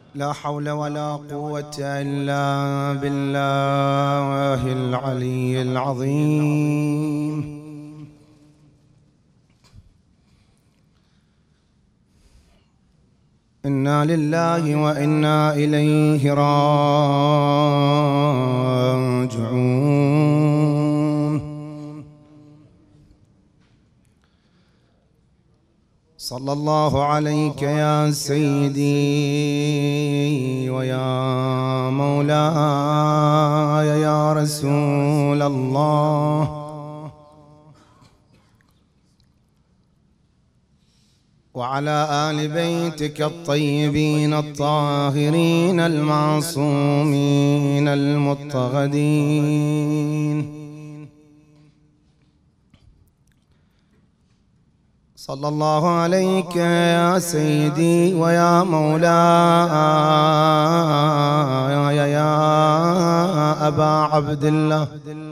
لا حول ولا قوة إلا بالله العلي العظيم. إنا لله وإنا إليه راجعون. صلى الله عليك يا سيدي ويا مولاي يا رسول الله، وعلى آل بيتك الطيبين الطاهرين المعصومين المضطهدين. صلى الله عليك يا سيدي ويا مولاي يا أبا عبد الله،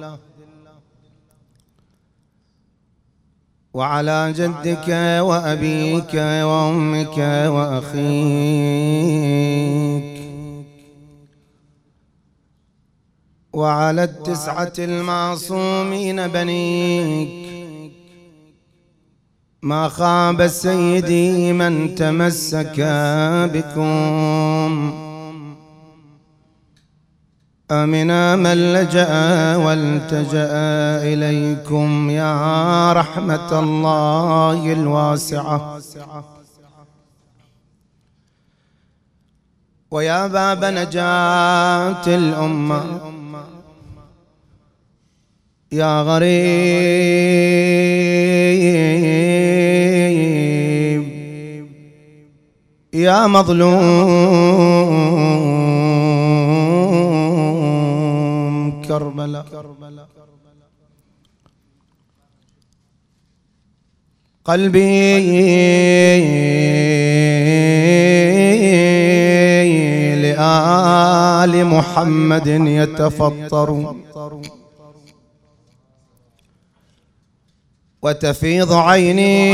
وعلى جدك وأبيك وأمك وأخيك، وعلى التسعة المعصومين بنيك. ما خاب سيدي من تمسك بكم، آمنا من لجأ والتجأ إليكم يا رحمة الله الواسعة، ويا باب نجاة الأمة، يا غريب يا مظلوم كربلاء. قلبي لآل محمد يتفطر، وتفيض عيني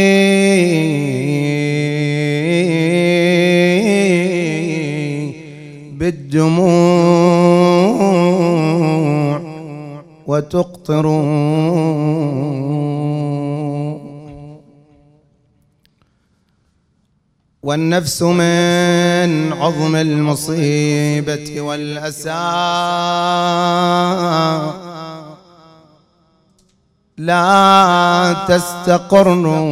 بالدموع وتقطر، والنفس من عظم المصيبة والأسى لا تستقر،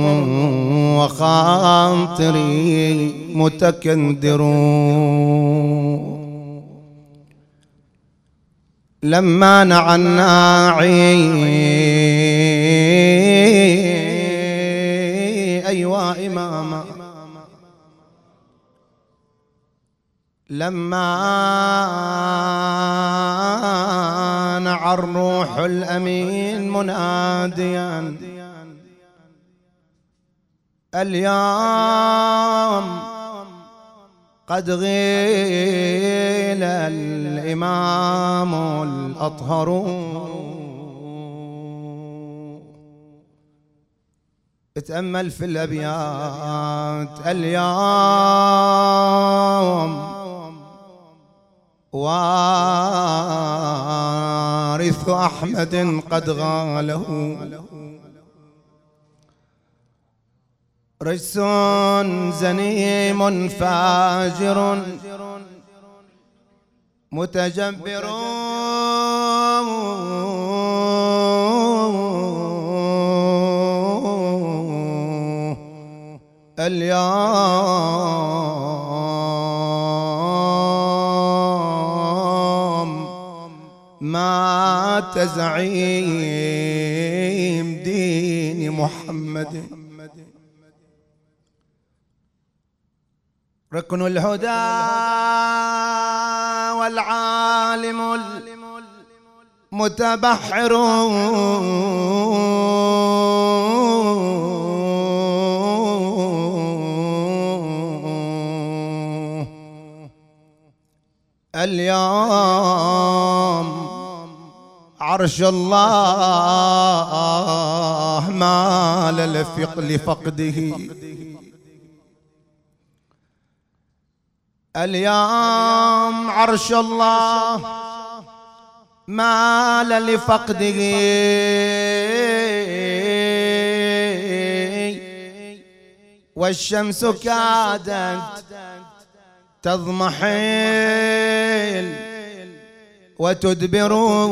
وخاطري متكندر. لما نعى الناعي أيوا إماما، لما نعى الروح الأمين مناديا اليوم قد غيل الإمام الأطهر. اتأمل في الأبيات اليوم وارث أحمد قد غاله، رجس زنيم فاجر متجبر، اليوم مات زعيم دين محمد، ركن الهدى والعالم المتبحر، اليوم عرش الله مال لفقده، اليوم عرش الله مال لفقده، والشمس كادت تضمحل وتدبر،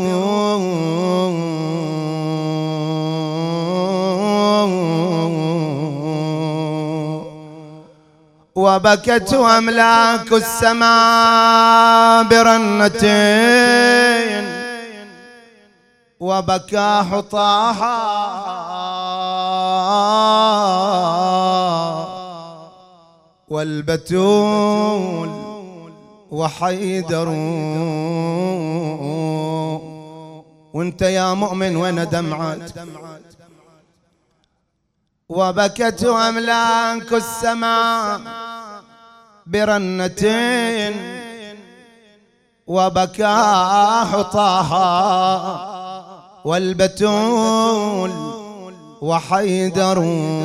وبكت أملاك السماء برنتين، وبكى حطاها والبتول وحيدر. وانت يا مؤمن وين دمعت؟ وبكت أملاك السماء برنتين، وبكى حطاها والبتول وحيدر.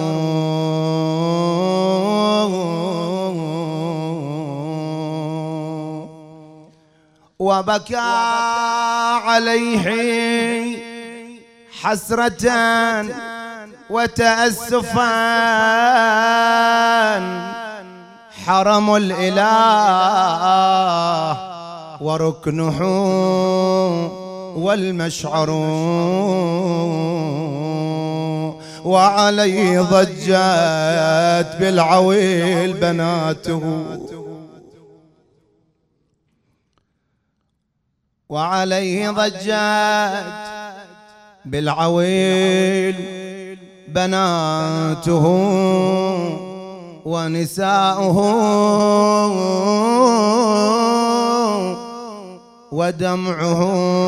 وبكى عليه حسرة وتأسفا حرم الإله وركنه والمشعر، وعليه ضجت بالعويل بناته، وعليه ضجت بالعويل بناته ونساؤه، ودمعه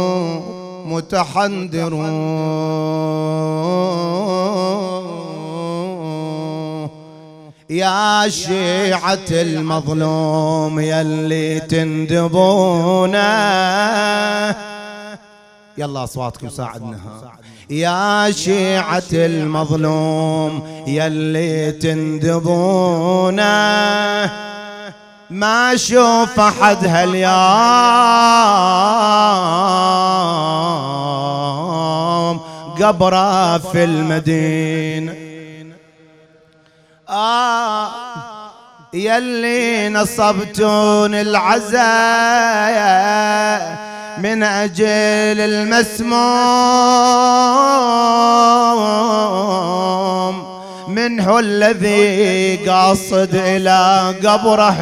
متحندر. يا شيعة المظلوم يلي تندبونه، يلا أصواتكم ساعدناها. يا شيعة المظلوم يلي تندبونه، ما شوف أحد هاليوم قبره في المدينة. يلي نصبتون العزايا من أجل المسموم، منه الذي قاصد إلى قبره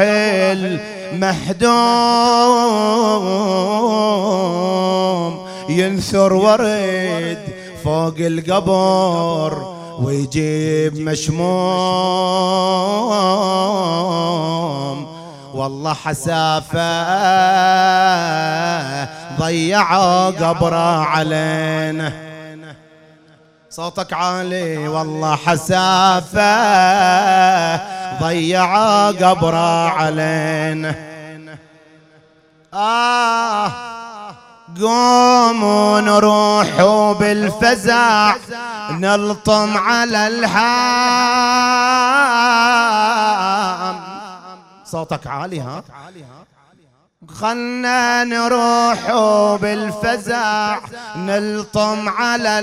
المحدوم، ينثر ورد فوق القبر ويجيب مشموم. والله حسافة ضيعوا قبره علينا. صوتك عالي. والله حسافة ضيعوا قبره علينا. قوموا نروحوا بالفزع نلطم على الهام. صوتك عالي ها. خلنا نروحوا بالفزع نلطم على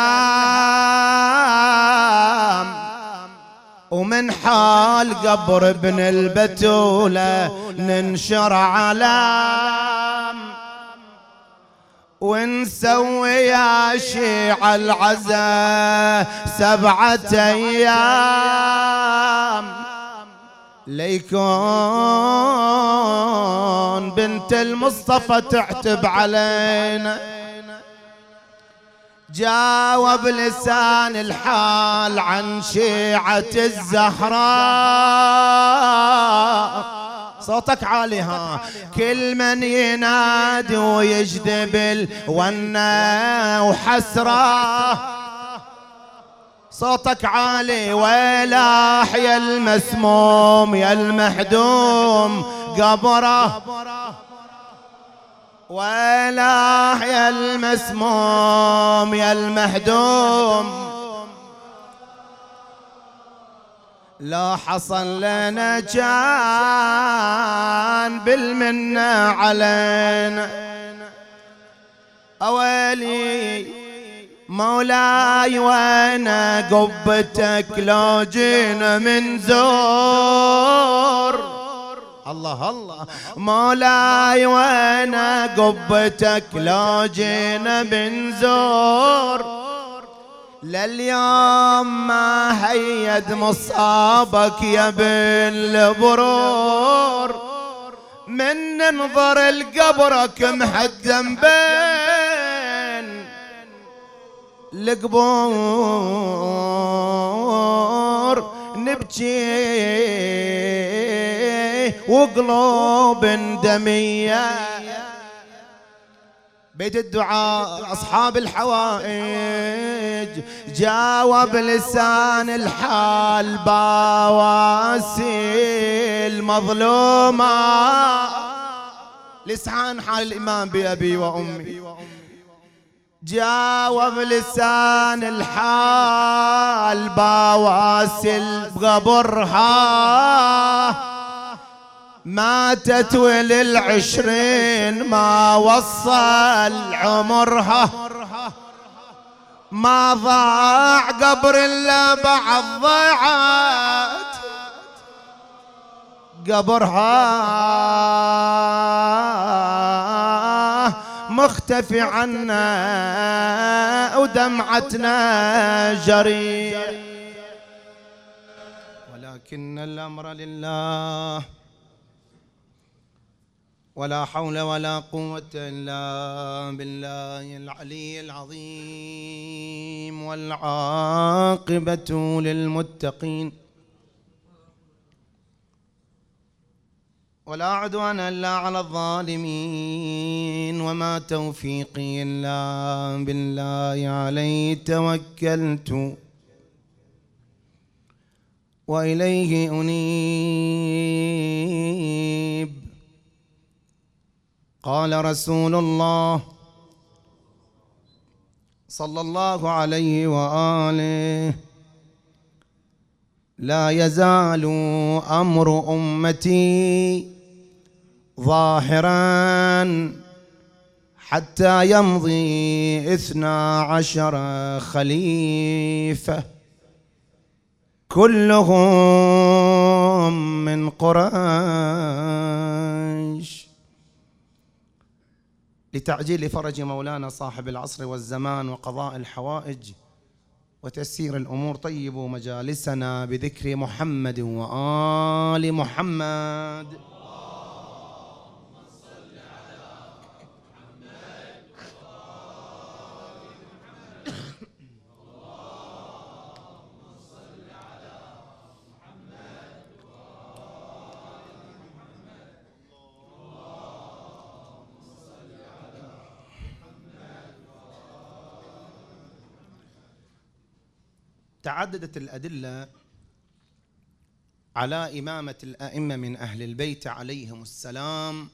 الهام، ومن حال قبر ابن البتولة ننشر علام، ونسوي يا شيع العزاء 7 أيام، ليكون بنت المصطفى تعتب علينا. جاوب لسان الحال عن شيعة الزهراء. صوتك عالي ها. كل من ينادي ويجذب الونا وحسرة. صوتك عالي. ويلاح يا المسموم يا المحدوم قبره، ويلاح يا المسموم يا المحدوم. لا حصل لنا كان بالمنة علينا. أويلي مولاي وانا قبتك لو جينا من زور. الله الله مولاي وانا قبتك لو جينا من زور. لليوم ما هيد مصابك يا بالبرور. من ننظر لقبرك محدم بين القبور. نبكي وقلوب دمية. بيت الدعاء أصحاب الحوائج جاوب لسان الحال بواسي المظلومة. لسان حال الإمام بأبي وأمي جاوب لسان الحال بواسل بقبرها. ماتت وللعشرين ما وصل عمرها. ما ضاع قبر إلا بعد ضاعت قبرها. مختفي عنا ودمعتنا جري. ولكن الأمر لله ولا حول ولا قوة إلا بالله العلي العظيم. والعاقبة للمتقين ولا عدوان إلا على الظالمين. وما توفيقي إلا بالله عليه توكلت وإليه أنيب. قال رسول الله صلى الله عليه وآله: لا يزال أمر أمتي ظاهرا حتى يمضي 12 خليفة كلهم من قريش. لتعجيل فرج مولانا صاحب العصر والزمان وقضاء الحوائج وتسيير الأمور، طيبوا مجالسنا بذكر محمد وآل محمد. تعددت الأدلة على إمامة الأئمة من أهل البيت عليهم السلام،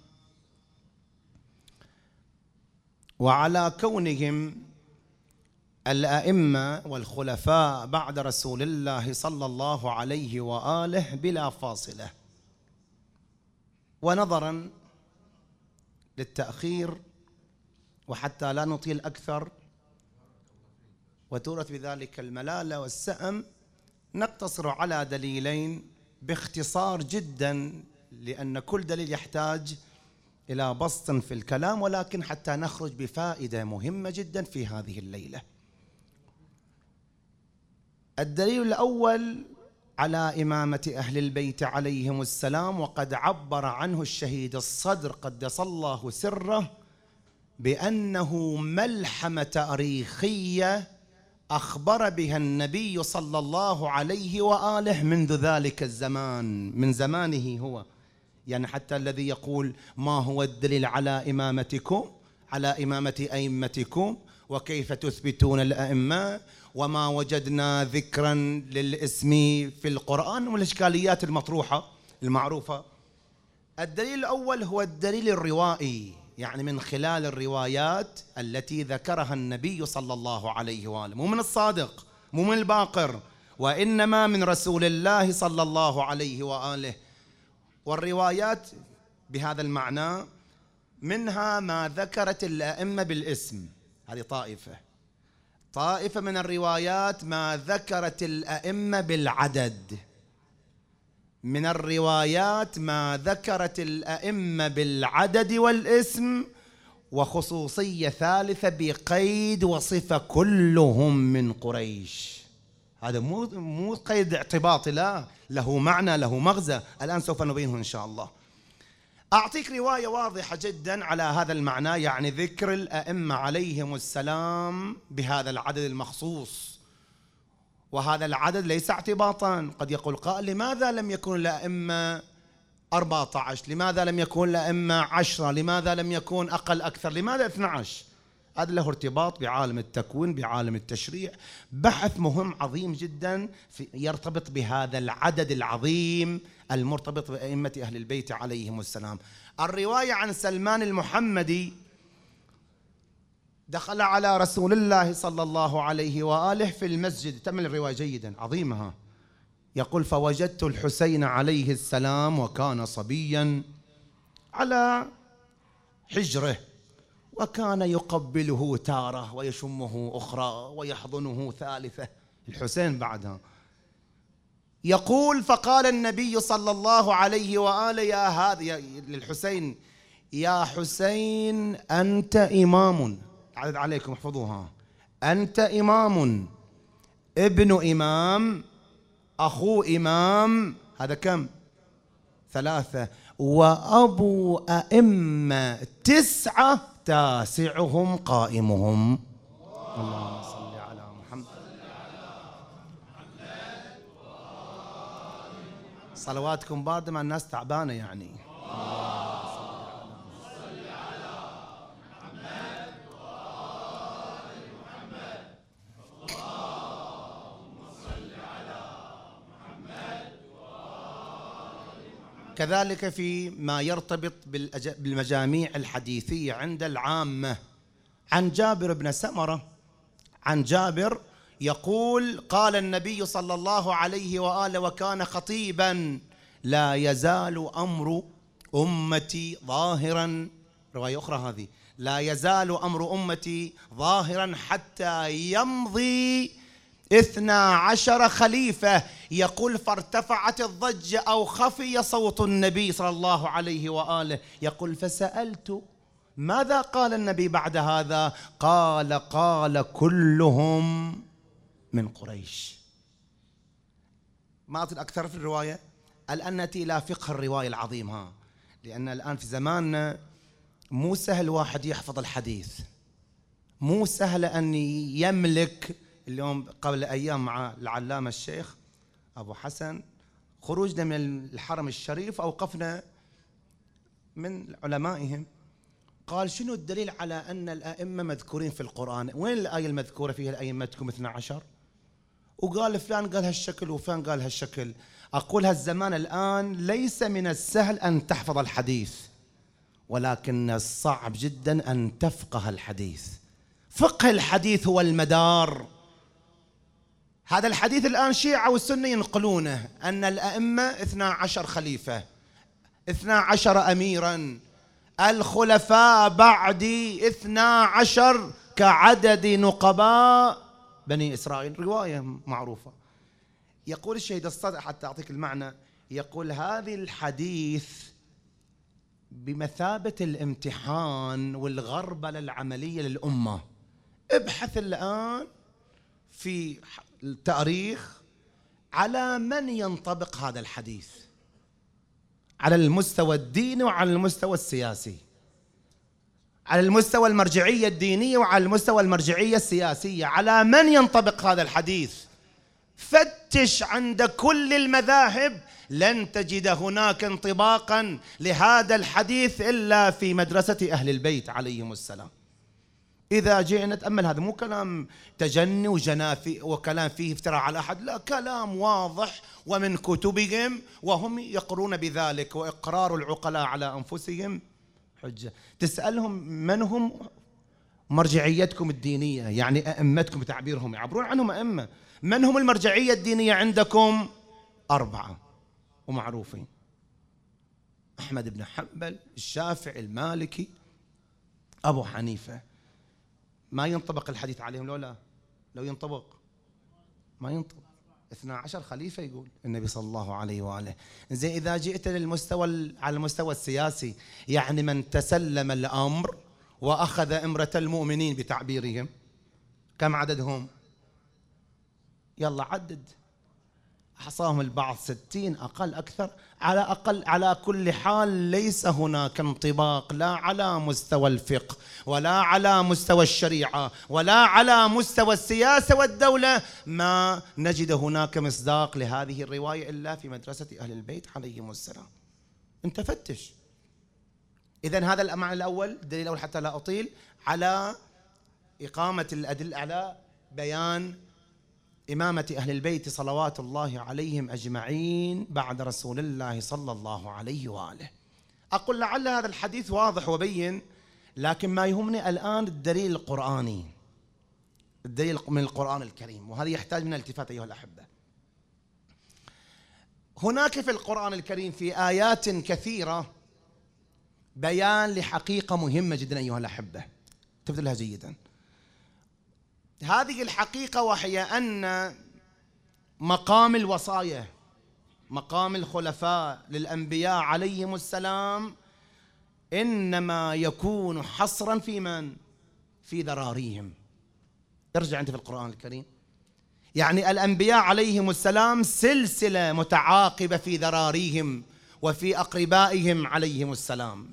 وعلى كونهم الأئمة والخلفاء بعد رسول الله صلى الله عليه وآله بلا فاصلة. ونظرا للتأخير وحتى لا نطيل أكثر وتورث بذلك الملالة والسأم، نقتصر على دليلين باختصار جدا، لأن كل دليل يحتاج إلى بسط في الكلام، ولكن حتى نخرج بفائدة مهمة جدا في هذه الليلة. الدليل الأول على إمامة أهل البيت عليهم السلام، وقد عبر عنه الشهيد الصدر قدس الله سره بأنه ملحمة تاريخية أخبر بها النبي صلى الله عليه وآله منذ ذلك الزمان، من زمانه هو. يعني حتى الذي يقول ما هو الدليل على إمامتكم، على إمامة أئمتكم، وكيف تثبتون الأئمة، وما وجدنا ذكرا للاسم في القرآن، والإشكاليات المطروحة المعروفة. الدليل الأول هو الدليل الروائي، يعني من خلال الروايات التي ذكرها النبي صلى الله عليه وآله، مو من الصادق، مو من الباقر، وإنما من رسول الله صلى الله عليه وآله. والروايات بهذا المعنى منها ما ذكرت الأئمة بالاسم، هذه طائفة من الروايات ما ذكرت الأئمة بالعدد، من الروايات ما ذكرت الأئمة بالعدد والاسم، وخصوصية ثالثة بقيد وصفة كلهم من قريش. هذا مو قيد اعتباطي، لا، له معنى، له مغزى، الآن سوف نبينه إن شاء الله. أعطيك رواية واضحة جدا على هذا المعنى، يعني ذكر الأئمة عليهم السلام بهذا العدد المخصوص. وهذا العدد ليس اعتباطا. قد يقول قائل: لماذا لم يكن الأئمة 14؟ لماذا لم يكن الأئمة 10؟ لماذا لم يكن أقل أكثر؟ لماذا 12؟ هذا له ارتباط بعالم التكوين، بعالم التشريع، بحث مهم عظيم جدا يرتبط بهذا العدد العظيم المرتبط بأئمة أهل البيت عليهم السلام. الرواية عن سلمان المحمدي: دخل على رسول الله صلى الله عليه وآله في المسجد، تمل الرواية جيدا عظيمها، يقول: فوجدت الحسين عليه السلام وكان صبيا على حجره، وكان يقبله تارة ويشمه أخرى ويحضنه ثالثة. الحسين بعدها يقول: فقال النبي صلى الله عليه وآله يا هذا للحسين: يا حسين أنت إمام، عدد عليكم احفظوها، أنت إمام، ابن إمام، أخو إمام، هذا كم؟ 3، وأبو أئمة 9 تاسعهم قائمهم. اللهم صل على محمد. صلواتكم باردة مع الناس تعبانة يعني. كذلك فيما يرتبط بالمجاميع الحديثية عند العامة، عن جابر بن سمرة، عن جابر يقول: قال النبي صلى الله عليه وآله وكان خطيبا: لا يزال أمر أمتي ظاهرا، رواية أخرى هذه: لا يزال أمر أمتي ظاهرا حتى يمضي 12 خليفة. يقول: فارتفعت الضجة أو خفي صوت النبي صلى الله عليه وآله. يقول: فسألت ماذا قال النبي بعد هذا؟ قال كلهم من قريش. ما أطيل أكثر في الرواية، الآن نأتي إلى فقه الرواية العظيم ها، لأن الآن في زماننا مو سهل واحد يحفظ الحديث، مو سهل أن يملك. اليوم قبل أيام مع العلامة الشيخ أبو حسن خروجنا من الحرم الشريف أوقفنا من علمائهم، قال: شنو الدليل على أن الأئمة مذكورين في القرآن؟ وين الآية المذكورة فيها أئمتكم 12؟ وقال فلان قال هالشكل وفلان قال هالشكل. أقول هالزمان الآن ليس من السهل أن تحفظ الحديث، ولكن الصعب جدا أن تفقه الحديث. فقه الحديث هو المدار. هذا الحديث الآن شيعة والسنة ينقلونه أن الأئمة 12 خليفة، 12 أميرا، الخلفاء بعدي 12 كعدد نقباء بني إسرائيل، رواية معروفة. يقول الشهيد الصدق حتى أعطيك المعنى، يقول: هذه الحديث بمثابة الامتحان والغربلة العملية للأمة. ابحث الآن في التاريخ على من ينطبق هذا الحديث على المستوى الديني وعلى المستوى السياسي، على المستوى المرجعية الدينية وعلى المستوى المرجعية السياسية، على من ينطبق هذا الحديث؟ فتش عند كل المذاهب، لن تجد هناك انطباقا لهذا الحديث إلا في مدرسة أهل البيت عليهم السلام. إذا جئنا نتأمل، هذا مو كلام تجني وجنافي وكلام فيه افتراء على أحد، لا، كلام واضح ومن كتبهم وهم يقرون بذلك، وإقرار العقلاء على أنفسهم حجة. تسألهم من هم مرجعيتكم الدينية، يعني أئمتكم بتعبيرهم يعبرون عنهم أئمة. من هم المرجعية الدينية عندكم؟ 4 ومعروفين: أحمد بن حنبل، الشافعي، المالكي، أبو حنيفة. ما ينطبق الحديث عليهم لو لا؟ لو ينطبق ما ينطبق. 12 خليفة يقول النبي صلى الله عليه وآله. زين إذا جئت على المستوى السياسي، يعني من تسلم الأمر وأخذ إمرة المؤمنين بتعبيرهم، كم عددهم؟ يلا عدد. أحصاهم البعض 60، أقل أكثر، على أقل. على كل حال ليس هناك انطباق لا على مستوى الفقه ولا على مستوى الشريعة ولا على مستوى السياسة والدولة، ما نجد هناك مصداق لهذه الرواية إلا في مدرسة أهل البيت عليهم السلام. أنت فتش. إذن هذا المعنى الأول، الدليل الأول حتى لا أطيل، على إقامة الأدلة على بيان إمامة أهل البيت صلوات الله عليهم أجمعين بعد رسول الله صلى الله عليه وآله. أقول لعل هذا الحديث واضح وبين، لكن ما يهمني الآن الدليل القرآني، الدليل من القرآن الكريم، وهذا يحتاج من الالتفات أيها الأحبة. هناك في القرآن الكريم في آيات كثيرة بيان لحقيقة مهمة جدا أيها الأحبة، انتبهوا لها جيدا. هذه الحقيقة وهي أن مقام الوصايا، مقام الخلفاء للأنبياء عليهم السلام، إنما يكون حصرا في من؟ في ذراريهم. ارجع أنت في القرآن الكريم، يعني الأنبياء عليهم السلام سلسلة متعاقبة في ذراريهم وفي أقربائهم عليهم السلام،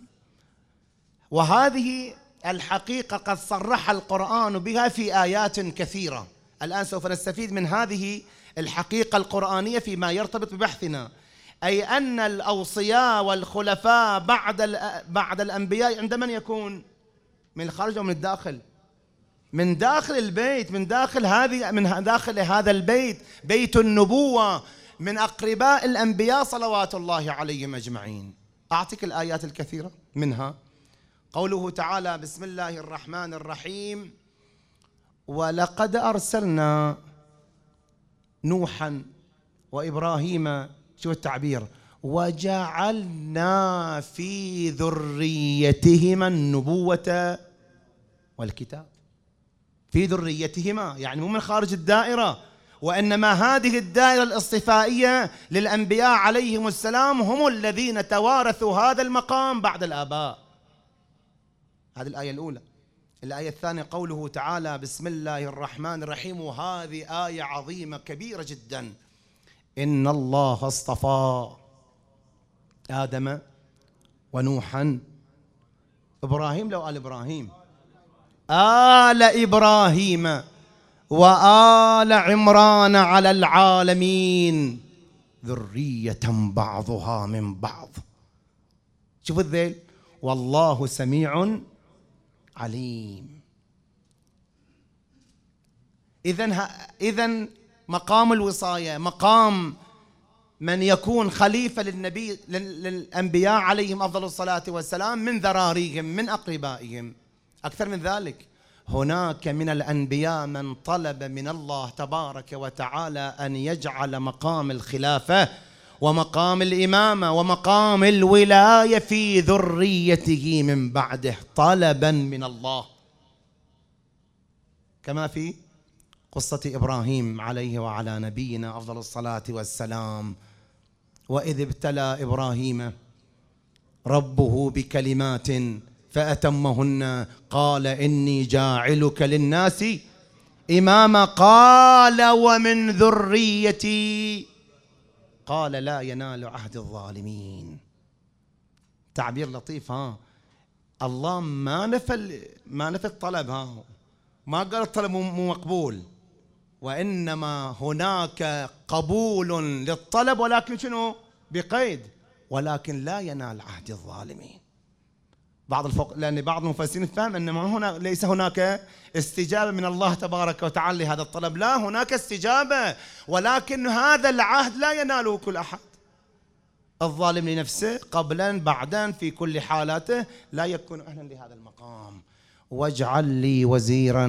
وهذه الحقيقة قد صرح القرآن بها في آيات كثيرة. الآن سوف نستفيد من هذه الحقيقة القرآنية فيما يرتبط ببحثنا، أي أن الأوصياء والخلفاء بعد الأنبياء عند من يكون؟ من الخارج ومن الداخل؟ من داخل البيت، من داخل هذا البيت، بيت النبوة، من أقرباء الأنبياء صلوات الله عليهم أجمعين. أعطيك الآيات الكثيرة، منها قوله تعالى: بسم الله الرحمن الرحيم: ولقد أرسلنا نوحا وإبراهيم، شو التعبير؟ وجعلنا في ذريتهما النبوة والكتاب. في ذريتهما يعني مو من خارج الدائرة، وإنما هذه الدائرة الاصطفائية للأنبياء عليهم السلام هم الذين توارثوا هذا المقام بعد الآباء. هذه الآية الأولى. الآية الثانية قوله تعالى: بسم الله الرحمن الرحيم، وهذه آية عظيمة كبيرة جدا: إن الله اصطفى آدم ونوحا إبراهيم، لو آل إبراهيم، آل إبراهيم وآل عمران على العالمين ذرية بعضها من بعض. شوفوا الذيل: والله سميع عليم. إذن مقام الوصاية، مقام من يكون خليفة للأنبياء عليهم أفضل الصلاة والسلام من ذراريهم، من أقربائهم. أكثر من ذلك، هناك من الأنبياء من طلب من الله تبارك وتعالى أن يجعل مقام الخلافة ومقام الإمامة ومقام الولاية في ذريته من بعده، طلبا من الله، كما في قصة إبراهيم عليه وعلى نبينا أفضل الصلاة والسلام: وإذ ابتلى إبراهيم ربه بكلمات فأتمهن قال إني جاعلك للناس إماما قال ومن ذريتي قال لا ينال عهد الظالمين. تعبير لطيف، الله ما نفى الطلب، ما قال الطلب مو مقبول، وإنما هناك قبول للطلب، ولكن شنو؟ بقيد: ولكن لا ينال عهد الظالمين. لأن بعض المفسرين فهم أن هنا ليس هناك استجابة من الله تبارك وتعالى لهذا الطلب، لا، هناك استجابة، ولكن هذا العهد لا يناله كل أحد. الظالم لنفسه قبلا بعدا في كل حالاته لا يكون أهلا لهذا المقام. واجعل لي وزيرا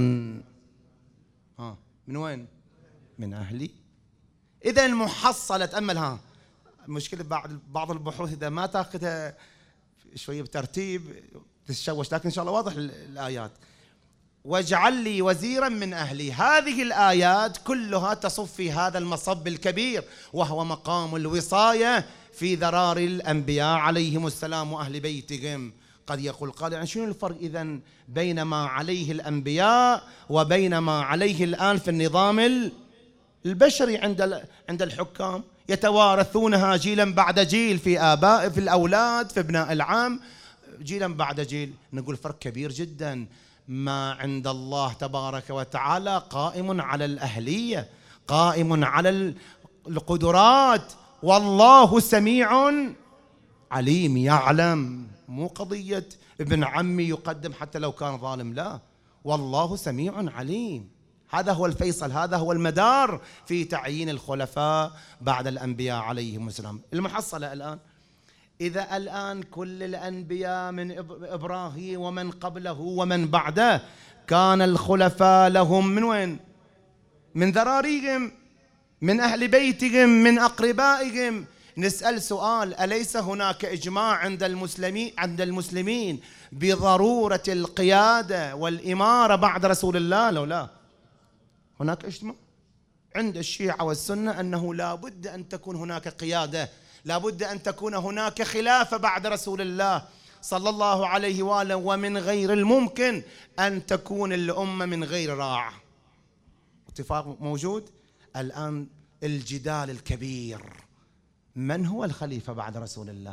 من وين؟ من أهلي. إذا المحصلة، تأمل، مشكلة بعض البحوث إذا ما تأخذها شوية بترتيب تتشوش، لكن إن شاء الله واضح الآيات. واجعل لي وزيرا من أهلي، هذه الآيات كلها تصف في هذا المصب الكبير، وهو مقام الوصاية في ذرار الأنبياء عليهم السلام وأهل بيتهم. قد يقول قائل يعني شنو الفرق إذن بين ما عليه الأنبياء وبين ما عليه الآن في النظام البشري عند الحكام؟ يتوارثونها جيلا بعد جيل في آباء، في الأولاد، في ابناء العام، جيلا بعد جيل. نقول فرق كبير جدا. ما عند الله تبارك وتعالى قائم على الأهلية، قائم على القدرات، والله سميع عليم، يعلم. مو قضية ابن عمي يقدم حتى لو كان ظالم، لا، والله سميع عليم. هذا هو الفيصل، هذا هو المدار في تعيين الخلفاء بعد الأنبياء عليهم السلام. المحصلة الآن، إذا الآن كل الأنبياء من إبراهيم ومن قبله ومن بعده كان الخلفاء لهم من وين؟ من ذراريهم، من أهل بيتهم، من أقربائهم. نسأل سؤال: أليس هناك إجماع عند المسلمين بضرورة القيادة والإمارة بعد رسول الله؟ لو لا، هناك اجتماع عند الشيعة والسنة أنه لا بد أن تكون هناك قيادة، لا بد أن تكون هناك خلافة بعد رسول الله صلى الله عليه وآله، ومن غير الممكن أن تكون الأمة من غير راعة. اتفاق موجود. الآن الجدال الكبير: من هو الخليفة بعد رسول الله؟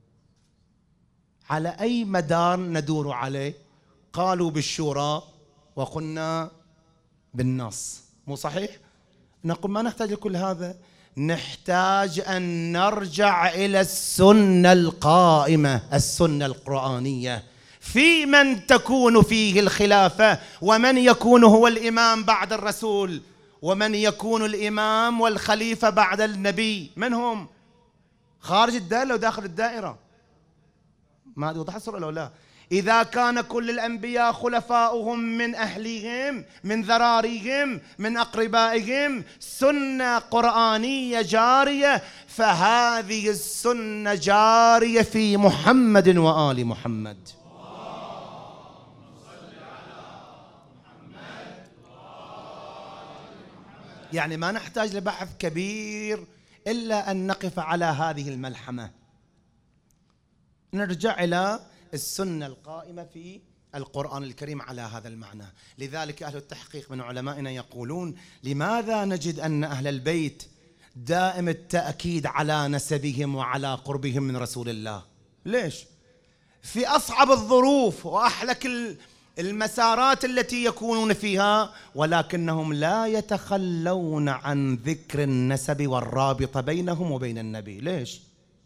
على أي مدار ندور عليه؟ قالوا بالشورى وقلنا بالنص، مو صحيح؟ نقول ما نحتاج لكل هذا، نحتاج أن نرجع إلى السنة القائمة، السنة القرآنية، في من تكون فيه الخلافة، ومن يكون هو الإمام بعد الرسول، ومن يكون الإمام والخليفة بعد النبي. من هم؟ خارج الدائرة أو داخل الدائرة؟ ما يوضح الصورة لو لا؟ إذا كان كل الأنبياء خلفاؤهم من أهلهم، من ذراريهم، من أقربائهم، سنة قرآنية جارية، فهذه السنة جارية في محمد وآل محمد. يعني ما نحتاج لبحث كبير إلا أن نقف على هذه الملحمة، نرجع إلى السنة القائمة في القرآن الكريم على هذا المعنى. لذلك أهل التحقيق من علمائنا يقولون: لماذا نجد أن أهل البيت دائم التأكيد على نسبهم وعلى قربهم من رسول الله؟ ليش؟ في أصعب الظروف وأحلك المسارات التي يكونون فيها، ولكنهم لا يتخلون عن ذكر النسب والرابطة بينهم وبين النبي. ليش؟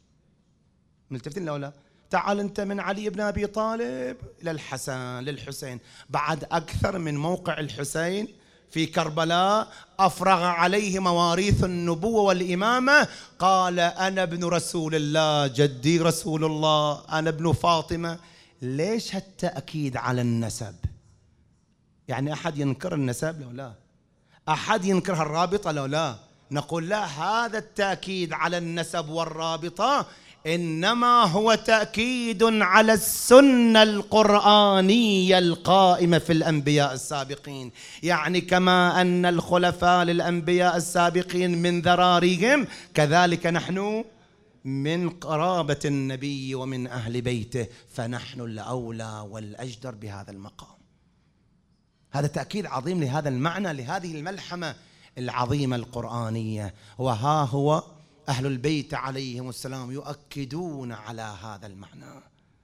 ملتفتين لو لا؟ تعال أنت من علي بن أبي طالب إلى الحسن للحسين، بعد أكثر من موقع الحسين في كربلاء أفرغ عليه مواريث النبوة والإمامة، قال: أنا ابن رسول الله، جدي رسول الله، أنا ابن فاطمة. ليش هالتأكيد على النسب؟ يعني أحد ينكر النسب لو لا؟ أحد ينكر الرابطة لو لا؟ نقول لا، هذا التأكيد على النسب والرابطة إنما هو تأكيد على السنة القرآنية القائمة في الأنبياء السابقين. يعني كما أن الخلفاء للأنبياء السابقين من ذراريهم، كذلك نحن من قرابة النبي ومن أهل بيته، فنحن الأولى والأجدر بهذا المقام. هذا تأكيد عظيم لهذا المعنى، لهذه الملحمة العظيمة القرآنية. وها هو أهل البيت عليهم السلام يؤكدون على هذا المعنى.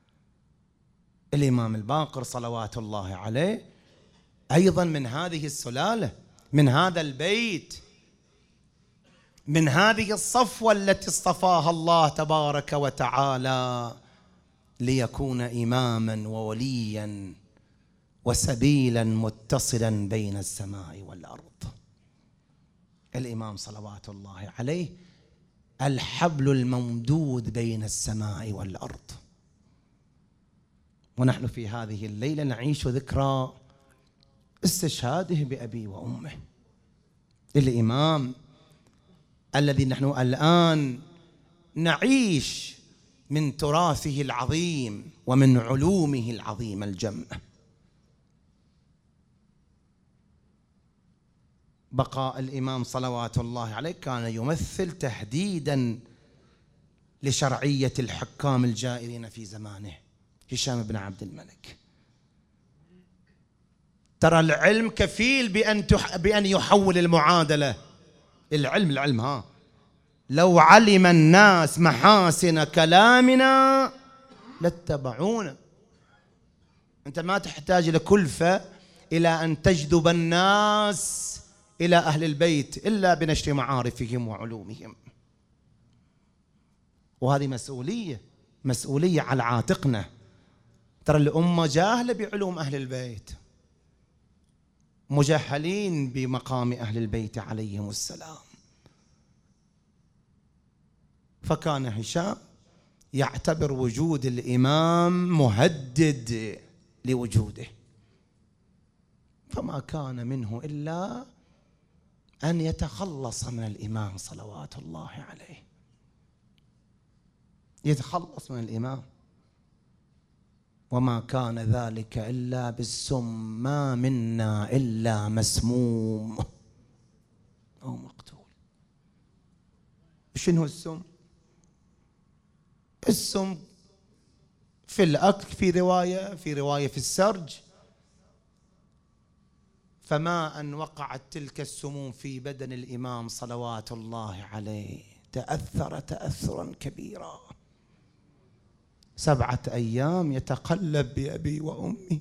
الإمام الباقر صلوات الله عليه أيضا من هذه السلالة، من هذا البيت، من هذه الصفوة التي اصطفاها الله تبارك وتعالى ليكون إماما ووليا وسبيلا متصلا بين السماء والأرض. الإمام صلوات الله عليه الحبل الممدود بين السماء والأرض. ونحن في هذه الليلة نعيش ذكرى استشهاده بأبي وأمه، الإمام الذي نحن الآن نعيش من تراثه العظيم ومن علومه العظيمة الجمة. بقاء الإمام صلوات الله عليه كان يمثل تهديدا لشرعية الحكام الجائرين في زمانه، هشام بن عبد الملك. ترى العلم كفيل بأن يحول المعادلة. العلم لو علم الناس محاسن كلامنا لاتبعونا. أنت ما تحتاج لكلفة إلى أن تجذب الناس إلى أهل البيت إلا بنشر معارفهم وعلومهم. وهذه مسؤولية على عاتقنا. ترى الأمة جاهلة بعلوم أهل البيت، مجهلين بمقام أهل البيت عليهم السلام. فكان هشام يعتبر وجود الإمام مهدد لوجوده، فما كان منه إلا أن يتخلص من الإمام صلوات الله عليه، يتخلص من الإمام. وما كان ذلك إلا بالسم، ما منا إلا مسموم أو مقتول. شنو السم؟ السم في الأكل، في رواية في السرج. فما أن وقعت تلك السموم في بدن الإمام صلوات الله عليه تأثر تأثرا كبيرا. 7 أيام يتقلب بأبي وأمي.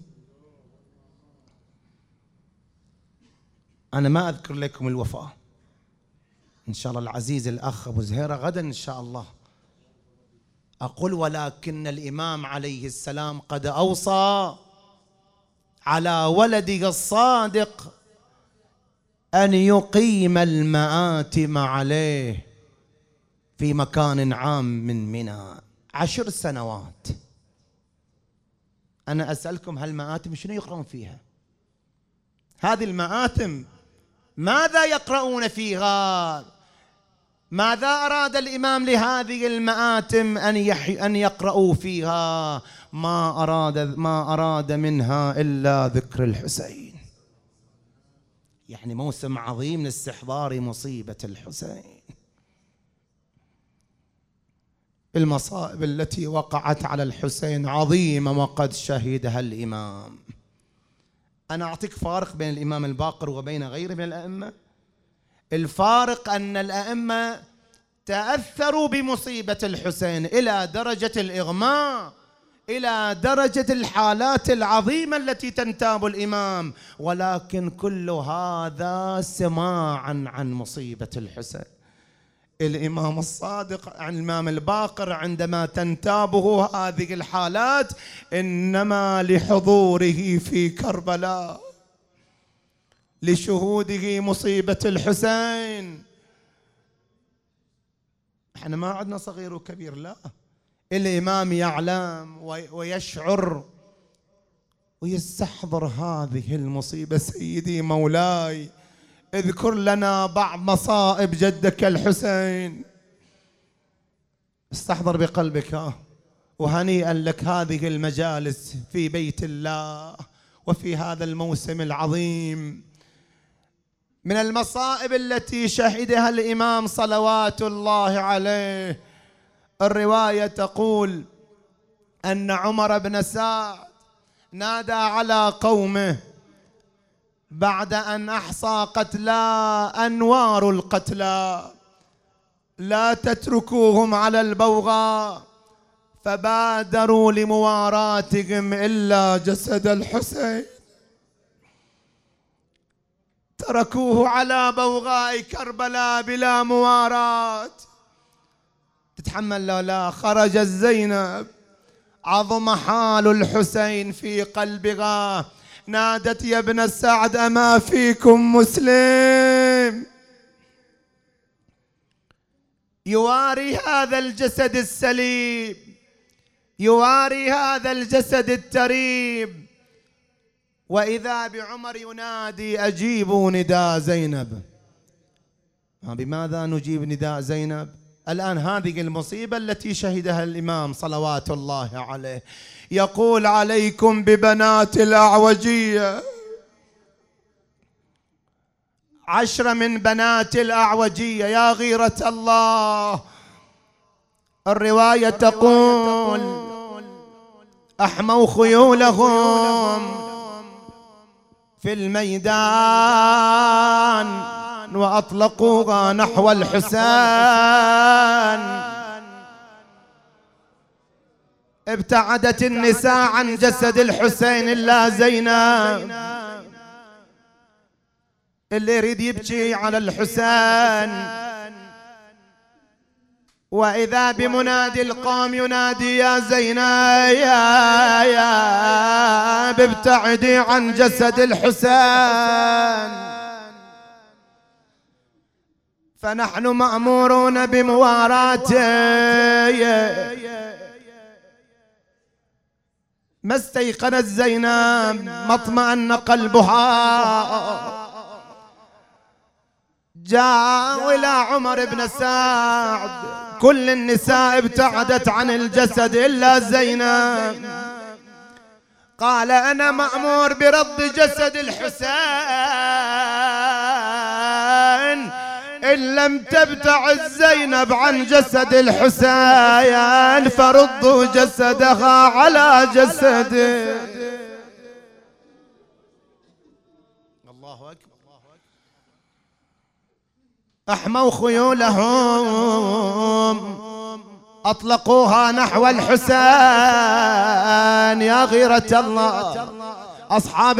أنا ما أذكر لكم الوفاة، إن شاء الله العزيز الأخ أبو زهيرة غدا إن شاء الله أقول. ولكن الإمام عليه السلام قد أوصى على ولده الصادق أن يقيم المآتم عليه في مكان عام من منى 10 سنوات. أنا أسألكم، هالمآتم شنو يقرؤون فيها؟ هذه المآتم ماذا يقرؤون فيها؟ ماذا أراد الإمام لهذه المآتم أن يقرؤوا فيها؟ ما أراد منها إلا ذكر الحسين. يعني موسم عظيم لاستحضار مصيبة الحسين. المصائب التي وقعت على الحسين عظيمة وقد شهدها الإمام. أنا أعطيك فارق بين الإمام الباقر وبين غيره من الأئمة. الفارق أن الأئمة تأثروا بمصيبة الحسين إلى درجة الإغماء، إلى درجة الحالات العظيمة التي تنتاب الإمام، ولكن كل هذا سماعا عن مصيبة الحسين. الإمام الصادق عن الإمام الباقر عندما تنتابه هذه الحالات إنما لحضوره في كربلاء، لشهوده مصيبة الحسين. احنا ما عندنا صغير وكبير، لا، الإمام يعلم ويشعر ويستحضر هذه المصيبة. سيدي مولاي اذكر لنا بعض مصائب جدك الحسين، استحضر بقلبك. وهنيئا لك هذه المجالس في بيت الله وفي هذا الموسم العظيم. من المصائب التي شهدها الإمام صلوات الله عليه، الرواية تقول أن عمر بن سعد نادى على قومه بعد أن أحصى قتلى أنوار القتلى: لا تتركوهم على البوغاء. فبادروا لمواراتهم إلا جسد الحسين، تركوه على بوغاء كربلاء بلا مواراة. تتحمل لا خرجت زينب عظم حال الحسين في قلبها، نادت: يا ابن سعد أما فيكم مسلم يواري هذا الجسد السليم؟ يواري هذا الجسد التريب، وإذا بعمر ينادي: أجيبوا نداء زينب. بماذا نجيب نداء زينب؟ الآن هذه المصيبة التي شهدها الإمام صلوات الله عليه، يقول: عليكم ببنات الأعوجية. 10 من بنات الأعوجية، يا غيرة الله. الرواية تقول: أحموا خيولهم في الميدان وأطلقوها نحو الحسين. ابتعدت النساء عن جسد الحسين إلا زينب. اللي يريد يبكي على الحسين، وإذا بمنادي القوم ينادي: يا زينب ابتعدي عن جسد الحسين. فنحن مأمورون بمواراته. ما استيقنت زينب، ما اطمأن قلبها. جاء إلى عمر بن سعد، كل النساء ابتعدت عن الجسد إلا زينب. قال: أنا مأمور برد جسد الحسين، إن لم تبتعد زينب عن جسد الحسين فردوا جسدها على جسده. الله أكبر. أحموا خيولهم أطلقوها نحو الحسين. يا غيرة الله أصحاب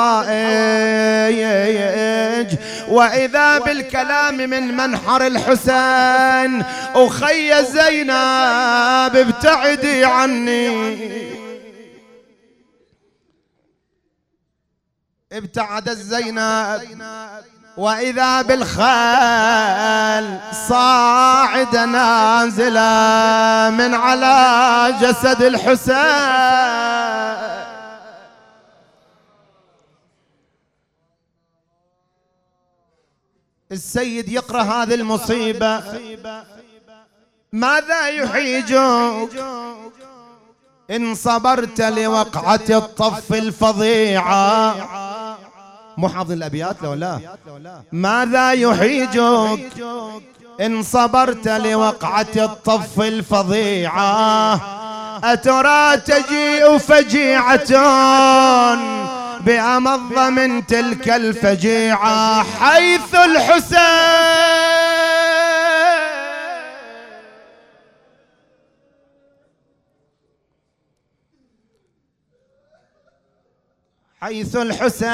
الحوائج، وإذا بالكلام من منحر الحسين: أخي زينب ابتعدي عني. ابتعدت زينب، وإذا بالخيل صاعدة نازلة من على جسد الحسين. السيد يقرأ هذه المصيبة: ماذا يحيجك إن صبرت لوقعة الطف الفظيعة؟ مو حافظ الأبيات لو لا. ماذا يحيجك إن صبرت لوقعة الطف الفظيعة؟ أترى تجيء فجيعة بأمض من تلك الفجيعة حيث الحسين. حيث الحسين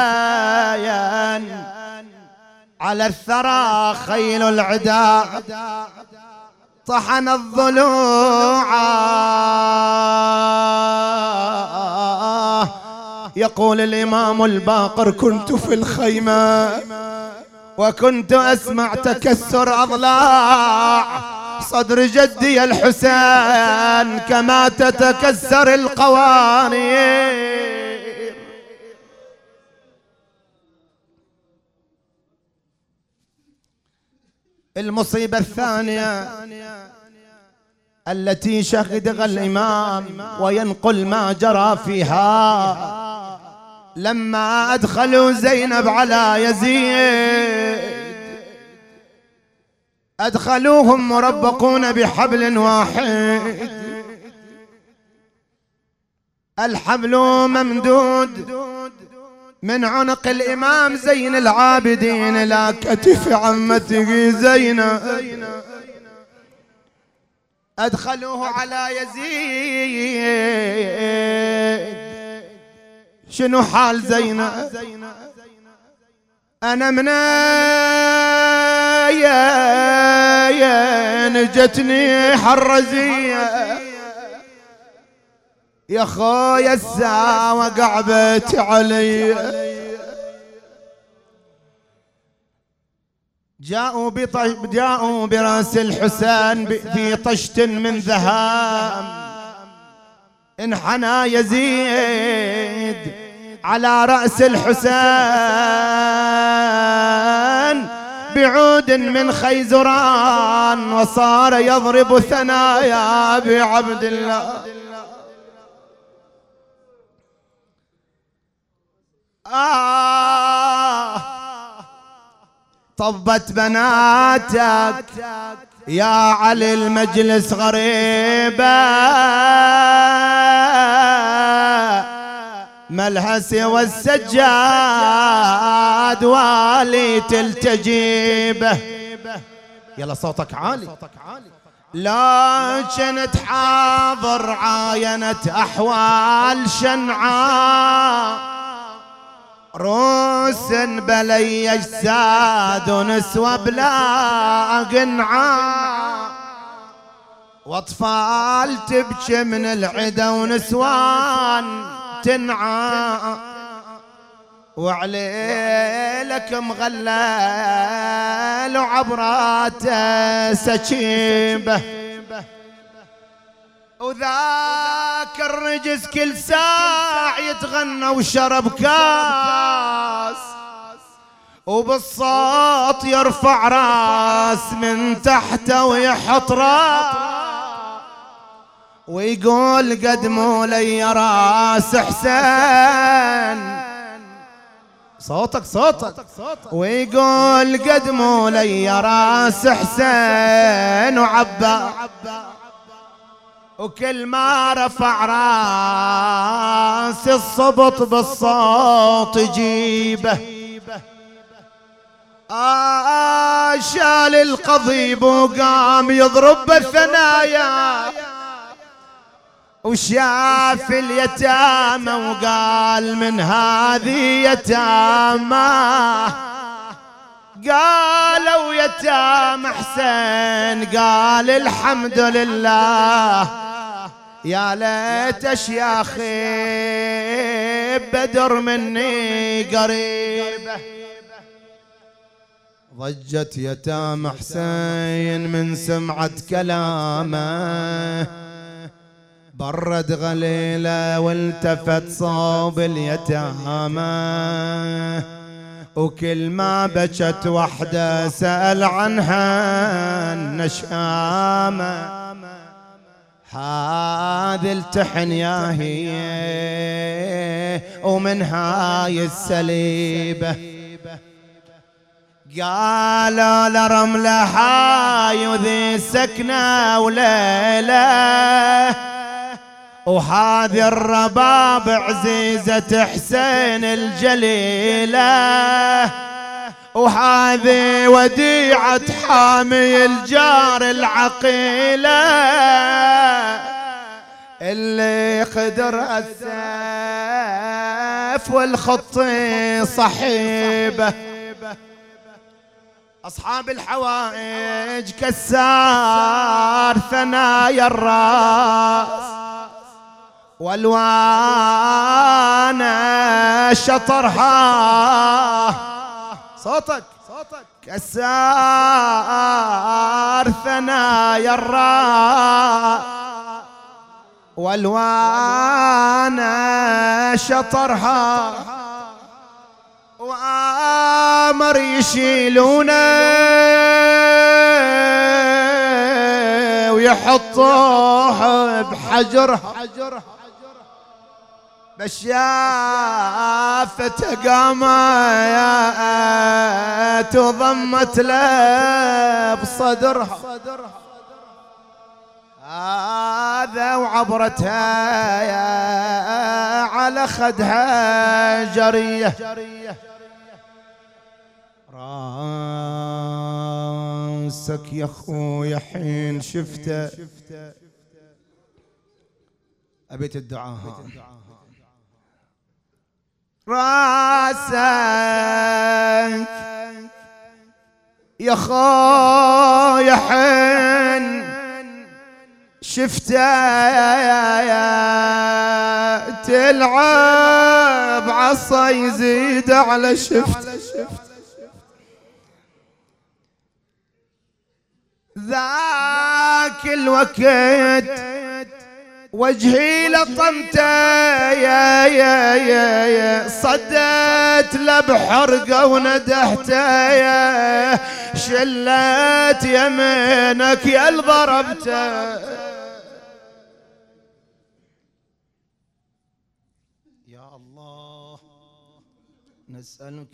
على الثرى خيل العدا طحن الضلوع. يقول الإمام الباقر: كنت في الخيمة وكنت أسمع تكسر أضلاع صدر جدي الحسين كما تتكسر القوانين. المصيبة الثانية التي شهدها الإمام وينقل ما جرى فيها: لما أدخلوا زينب على يزيد أدخلوهم مربقون بحبل واحد، الحبل ممدود من عنق الإمام زين العابدين إلى كتف عمته زينب. أدخلوه على يزيد. شنو حال زينب؟ أنا منين جتني حرزية يا خويا الساعة وقعبت علي. جاءوا براس الحسين في طشت من ذهب انحنى يزيد على رأس الحسين بعود من خيزران، وصار يضرب ثنايا بعبد الله. طبت بناتك يا علي المجلس غريبة، ملهس والسجاد والي تلتجيبه. يلا صوتك عالي. لكن تحاضر عاينت أحوال شنعاء، روس بلي اجساد ونسوى بلا قنعاء، واطفال تبكي من العدا ونسوان تنعى، وعليلك مغلل وعبراته سكيبه، وذاك الرجس كل ساع يتغنى وشرب كاس، وبالصوت يرفع راس من تحته ويحط راس، ويقول قدموا لي راس حسين. صوتك ويقول قدموا لي راس حسين وعبا، وكل ما رفع راس الصبط بالصوت يجيبه. شال القضيب وقام يضرب بالثنايا، وشاف اليتامى وقال من هذه يتامى، قالوا يتامى حسين، قال الحمد لله، يا ليت اشياخي بدر مني قريبه. ضجت يتامى حسين من سمعة كلامه، برد غليله والتفت صوب اليتامى، وكل ما بكت وحده سأل عنها النشامة، هذه التحن يا هي ومن هاي السليبة. قالوا لرملة هاي وذي سكنة وليلة، وهذه الرباب عزيزة حسين الجليلة، وهذه وديعة حامي الجار العقيلة، اللي قدر السيف والخط صحيبه. أصحاب الحوائج كسار ثنايا الراس، والوان شطرها. صوتك كسار ثنايا الراس، والوان شطرها، وآمر يشيلونه ويحطوه بحجرها، بس شافته قامت وضمت له بصدرها، هذا وعبرتها على خدها جريه. راسك يا اخويا حين شفته، ابيت الدعاء. راسك يا اخويا حين شفته، تلعب عصا يزيد على شفته، ذاك الوقت وجهي لطمته يا صدت لبحرقه وندحته شلت يمينك يا ضربته. يا الله نسألك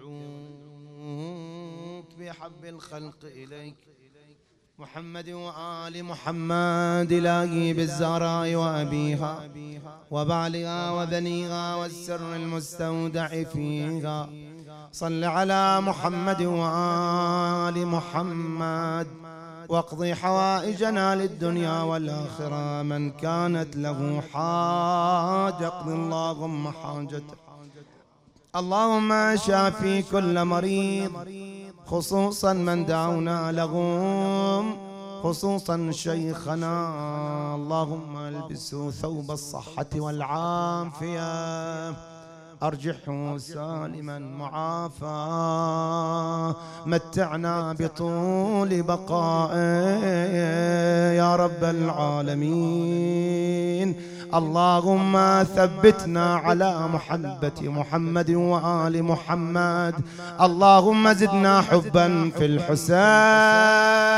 وندعوك بحب الخلق إليك محمد وآل محمد إلهي بالزهراء وأبيها وبعلها وبنيها والسر المستودع فيها. صل على محمد وآل محمد واقضي حوائجنا للدنيا والآخرة. من كانت له حاجة اقضي اللهم حاجته. اللهم شافي كل مريض خصوصا من دعونا لهم خصوصا شيخنا. اللهم البسه ثوب الصحة والعافية أرجحه سالما معافى متعنا بطول بقائه يا رب العالمين. اللهم ثبتنا على محبة محمد وآل محمد. اللهم زدنا حبا في الحسين